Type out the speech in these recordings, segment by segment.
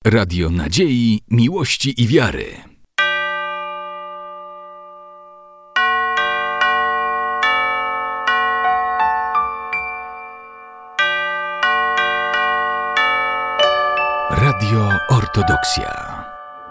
Radio nadziei, miłości i wiary. Radio Ortodoksja.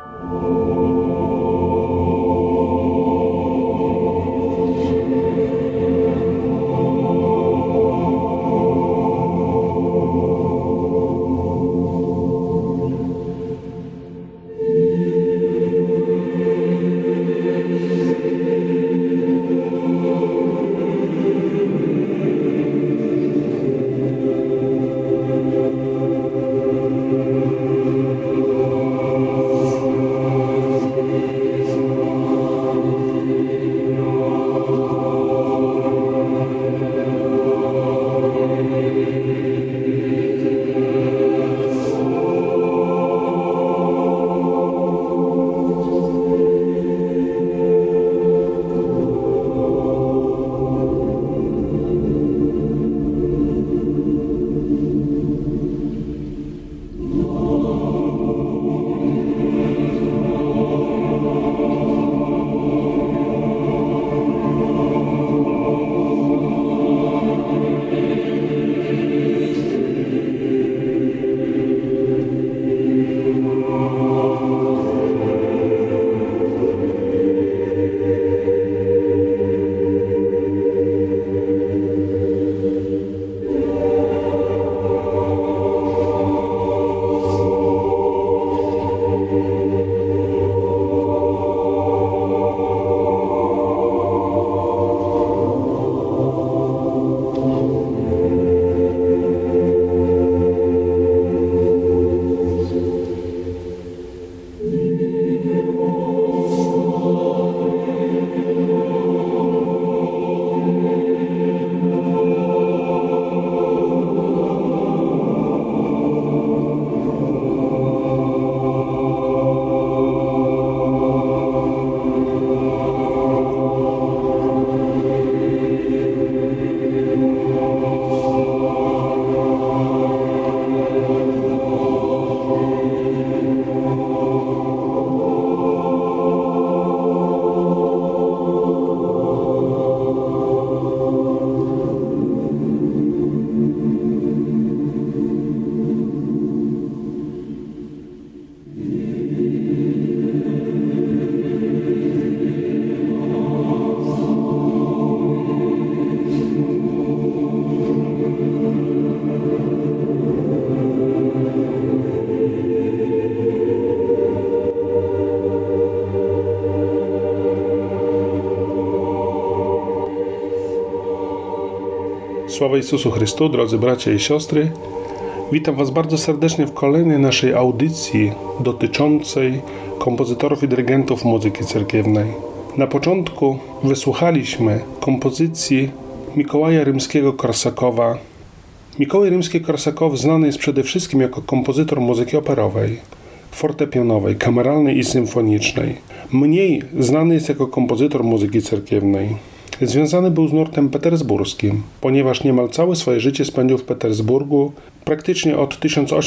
Sława Jezusu Chrystu, drodzy bracia i siostry. Witam Was bardzo serdecznie w kolejnej naszej audycji dotyczącej kompozytorów i dyrygentów muzyki cerkiewnej. Na początku wysłuchaliśmy kompozycji Mikołaja Rimskiego-Korsakowa. Mikołaj Rimski-Korsakow znany jest przede wszystkim jako kompozytor muzyki operowej, fortepianowej, kameralnej i symfonicznej. Mniej znany jest jako kompozytor muzyki cerkiewnej. Związany był z nurtem petersburskim, ponieważ niemal całe swoje życie spędził w Petersburgu, praktycznie od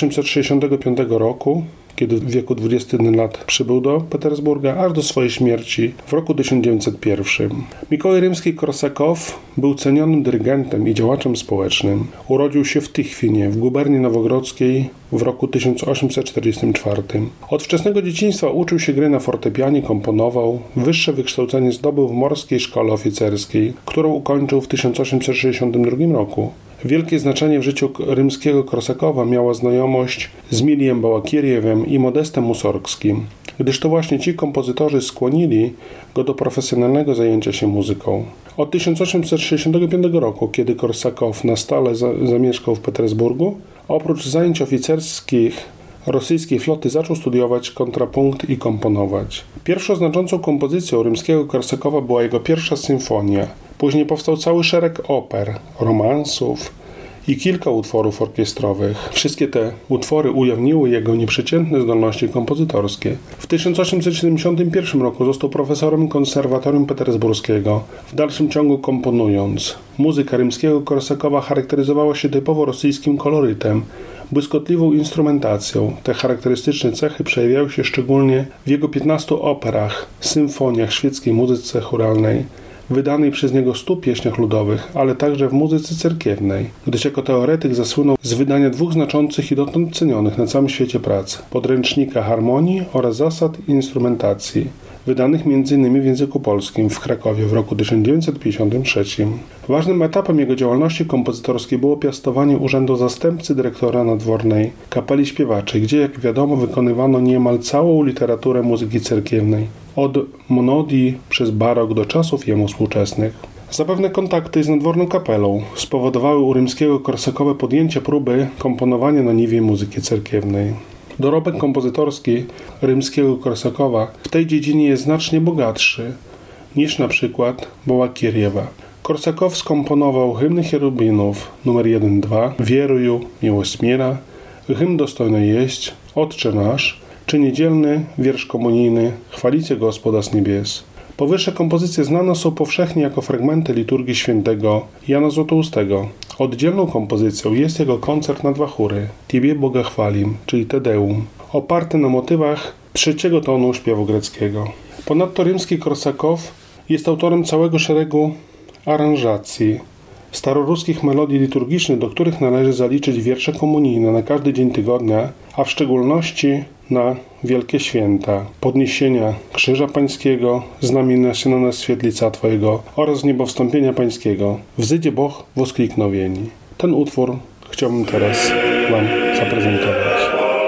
1865 roku, kiedy w wieku 21 lat przybył do Petersburga, aż do swojej śmierci w roku 1901. Mikołaj Rimski-Korsakow był cenionym dyrygentem i działaczem społecznym. Urodził się w Tychwinie, w guberni nowogrodzkiej w roku 1844. Od wczesnego dzieciństwa uczył się gry na fortepianie, komponował. Wyższe wykształcenie zdobył w Morskiej Szkole Oficerskiej, którą ukończył w 1862 roku. Wielkie znaczenie w życiu Rimskiego-Korsakowa miała znajomość z Milijem Bałakiriewem i Modestem Musorgskim, gdyż to właśnie ci kompozytorzy skłonili go do profesjonalnego zajęcia się muzyką. Od 1865 roku, kiedy Korsakow na stale zamieszkał w Petersburgu, oprócz zajęć oficerskich rosyjskiej floty zaczął studiować kontrapunkt i komponować. Pierwszą znaczącą kompozycją Rimskiego-Korsakowa była jego pierwsza symfonia. Później powstał cały szereg oper, romansów i kilka utworów orkiestrowych. Wszystkie te utwory ujawniły jego nieprzeciętne zdolności kompozytorskie. W 1871 roku został profesorem konserwatorium petersburskiego, w dalszym ciągu komponując. Muzyka Rimskiego-Korsakowa charakteryzowała się typowo rosyjskim kolorytem, błyskotliwą instrumentacją. Te charakterystyczne cechy przejawiały się szczególnie w jego 15 operach, symfoniach, świeckiej muzyce chóralnej, wydanej przez niego 100 pieśniach ludowych, ale także w muzyce cerkiewnej, gdyż jako teoretyk zasłynął z wydania 2 znaczących i dotąd cenionych na całym świecie prac: podręcznika harmonii oraz zasad instrumentacji, wydanych m.in. w języku polskim w Krakowie w roku 1953. Ważnym etapem jego działalności kompozytorskiej było piastowanie urzędu zastępcy dyrektora nadwornej kapeli śpiewaczej, gdzie, jak wiadomo, wykonywano niemal całą literaturę muzyki cerkiewnej, od monodii przez barok do czasów jemu współczesnych. Zapewne kontakty z nadworną kapelą spowodowały u Rimskiego-Korsakowe podjęcie próby komponowania na niwie muzyki cerkiewnej. Dorobek kompozytorski Rimskiego-Korsakowa w tej dziedzinie jest znacznie bogatszy niż na przykład Bałakirjewa. Korsakow skomponował hymny cherubinów nr 1-2, Wieruju, Miłość Mira, hymn Dostojny jeść, Otcze nasz, czy niedzielny wiersz komunijny Chwalicie Gospoda z niebies. Powyższe kompozycje znane są powszechnie jako fragmenty liturgii świętego Jana Złotoustego. Oddzielną kompozycją jest jego koncert na 2 chóry, Tiebie Boga chwalim, czyli Te Deum, oparty na motywach 3 tonu śpiewu greckiego. Ponadto Rimski-Korsakow jest autorem całego szeregu aranżacji staroruskich melodii liturgicznych, do których należy zaliczyć wiersze komunijne na każdy dzień tygodnia, a w szczególności na wielkie święta, podniesienia Krzyża Pańskiego, znamienia się na nas świetlica Twojego oraz niebowstąpienia Pańskiego. Wzydzie Boh woskliknowieni. Ten utwór chciałbym teraz Wam zaprezentować.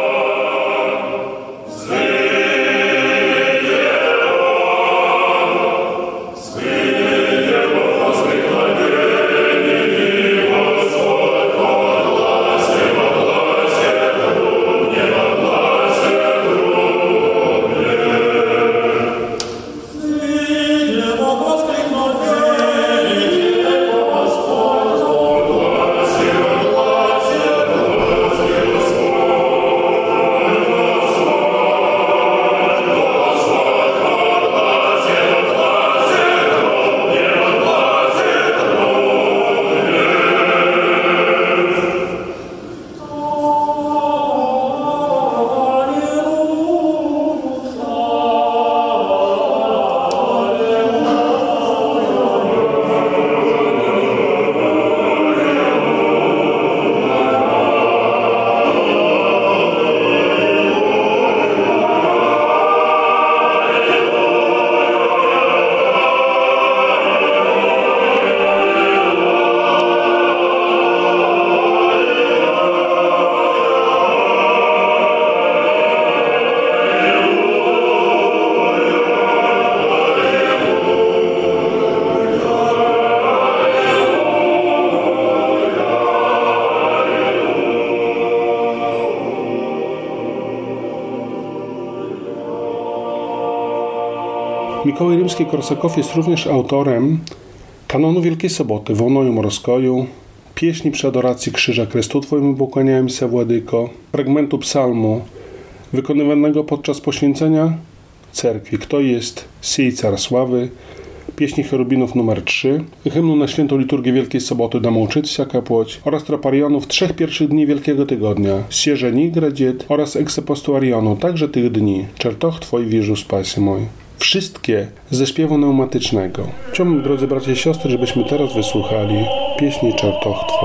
Mikołaj Rimski-Korsakow jest również autorem kanonu Wielkiej Soboty, Wołnoju Morskoju, pieśni przy adoracji Krzyża Chrystu Twojemu pokłaniałem się, Władyko, fragmentu psalmu wykonywanego podczas poświęcenia cerkwi Kto jest Sij Car Sławy, pieśni cherubinów nr 3, hymnu na świętą liturgię Wielkiej Soboty Damo uczyć siaka płoć oraz troparianów 3 pierwszych dni Wielkiego Tygodnia, Sierzeni, Gradziet oraz eksepostuarionu, także tych dni, Czertoch Twoj wierzu spasie mój. Wszystkie ze śpiewu pneumatycznego. Chciałbym, drodzy bracia i siostry, żebyśmy teraz wysłuchali pieśni Czertoch Twoj.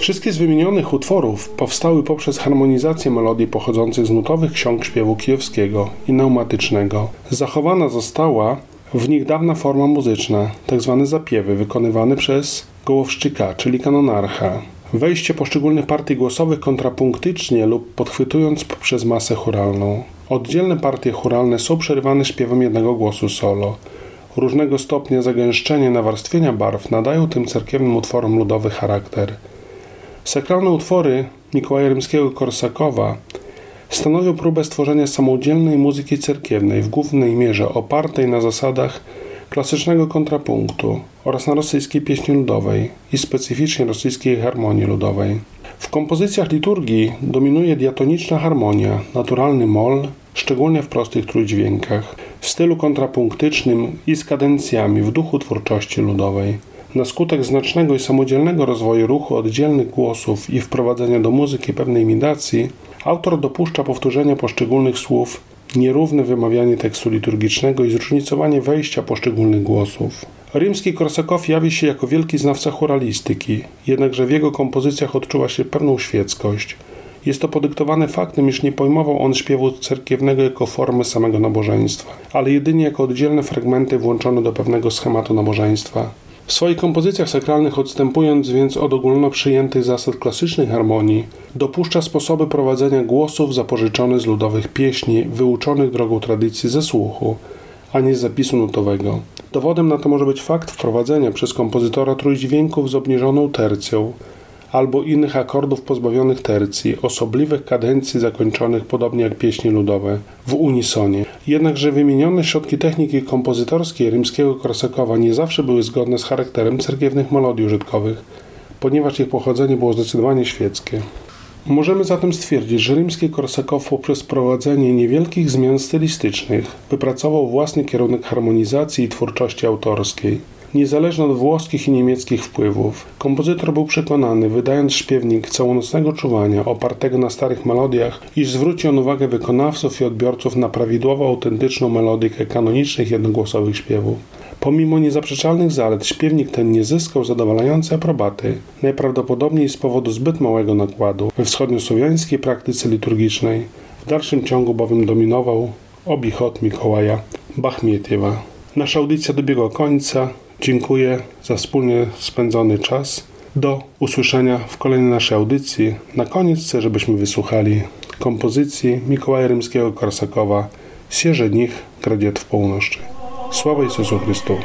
Wszystkie z wymienionych utworów powstały poprzez harmonizację melodii pochodzących z nutowych ksiąg śpiewu kijowskiego i pneumatycznego. Zachowana została w nich dawna forma muzyczna, tzw. zapiewy, wykonywane przez gołowszczyka, czyli kanonarcha. Wejście poszczególnych partii głosowych kontrapunktycznie lub podchwytując poprzez masę chóralną. Oddzielne partie chóralne są przerywane śpiewem jednego głosu solo. Różnego stopnia zagęszczenia, nawarstwienia barw nadają tym cerkiewnym utworom ludowy charakter. Sakralne utwory Mikołaja Rimskiego-Korsakowa stanowią próbę stworzenia samodzielnej muzyki cerkiewnej, w głównej mierze opartej na zasadach klasycznego kontrapunktu oraz na rosyjskiej pieśni ludowej i specyficznie rosyjskiej harmonii ludowej. W kompozycjach liturgii dominuje diatoniczna harmonia, naturalny mol, szczególnie w prostych trójdźwiękach, w stylu kontrapunktycznym i z kadencjami w duchu twórczości ludowej. Na skutek znacznego i samodzielnego rozwoju ruchu oddzielnych głosów i wprowadzenia do muzyki pewnej imitacji, autor dopuszcza powtórzenia poszczególnych słów, nierówne wymawianie tekstu liturgicznego i zróżnicowanie wejścia poszczególnych głosów. Rimski-Korsakow jawi się jako wielki znawca chóralistyki, jednakże w jego kompozycjach odczuwa się pewną świeckość. Jest to podyktowane faktem, iż nie pojmował on śpiewu cerkiewnego jako formy samego nabożeństwa, ale jedynie jako oddzielne fragmenty włączone do pewnego schematu nabożeństwa. W swoich kompozycjach sakralnych, odstępując więc od ogólno przyjętych zasad klasycznej harmonii, dopuszcza sposoby prowadzenia głosów zapożyczone z ludowych pieśni, wyuczonych drogą tradycji ze słuchu, a nie z zapisu nutowego. Dowodem na to może być fakt wprowadzenia przez kompozytora trójdźwięków z obniżoną tercją albo innych akordów pozbawionych tercji, osobliwych kadencji zakończonych podobnie jak pieśni ludowe, w unisonie. Jednakże wymienione środki techniki kompozytorskiej Rimskiego-Korsakowa nie zawsze były zgodne z charakterem cerkiewnych melodii użytkowych, ponieważ ich pochodzenie było zdecydowanie świeckie. Możemy zatem stwierdzić, że Rimski-Korsakow poprzez wprowadzenie niewielkich zmian stylistycznych wypracował własny kierunek harmonizacji i twórczości autorskiej. Niezależnie od włoskich i niemieckich wpływów, kompozytor był przekonany, wydając śpiewnik całonocnego czuwania opartego na starych melodiach, iż zwróci on uwagę wykonawców i odbiorców na prawidłowo autentyczną melodikę kanonicznych jednogłosowych śpiewów. Pomimo niezaprzeczalnych zalet, śpiewnik ten nie zyskał zadowalającej aprobaty, najprawdopodobniej z powodu zbyt małego nakładu we wschodniosłowiańskiej praktyce liturgicznej. W dalszym ciągu bowiem dominował obichot Mikołaja Bachmietiewa. Nasza audycja dobiegła końca. Dziękuję za wspólnie spędzony czas. Do usłyszenia w kolejnej naszej audycji. Na koniec chcę, żebyśmy wysłuchali kompozycji Mikołaja Rimskiego-Korsakowa Sierżenich Gradziet w Półnoszczy. Sława Jezusu Chrystu!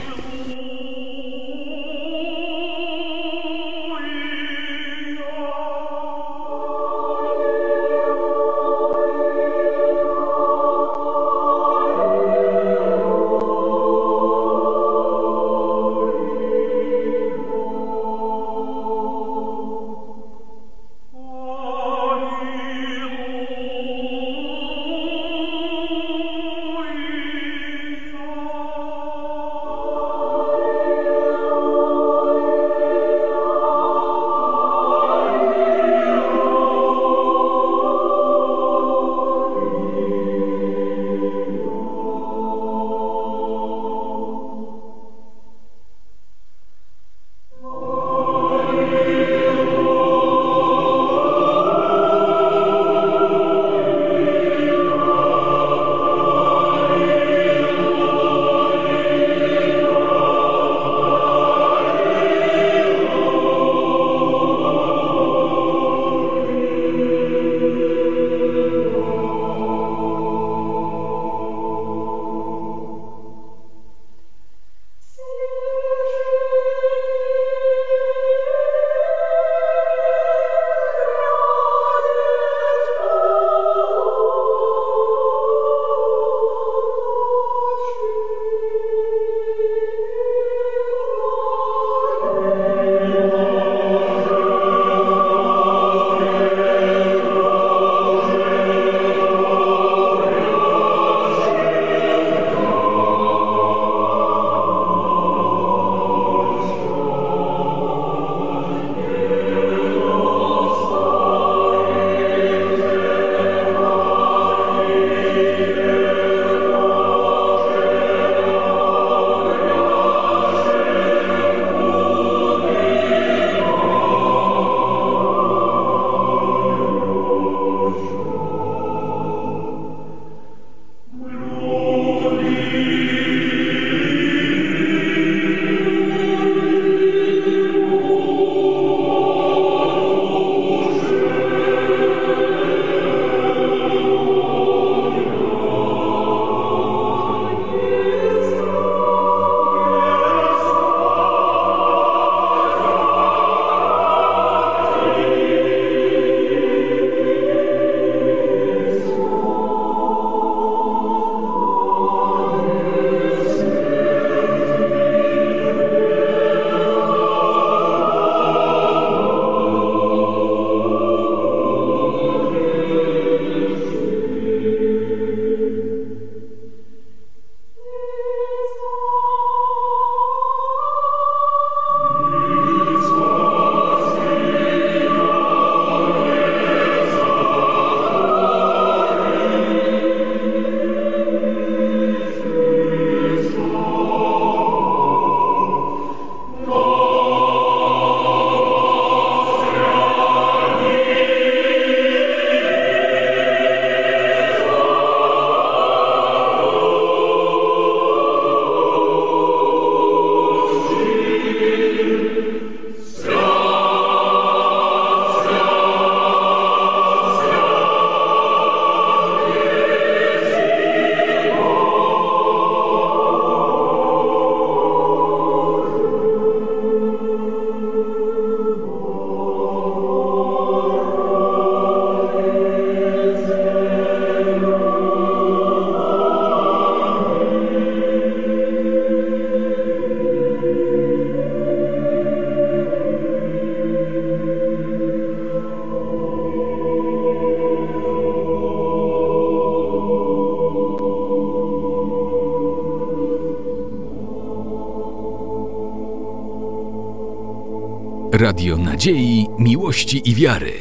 Radio nadziei, miłości i wiary.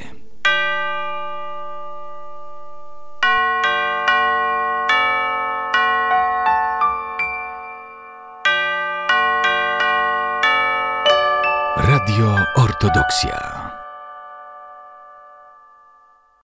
Radio Ortodoksja.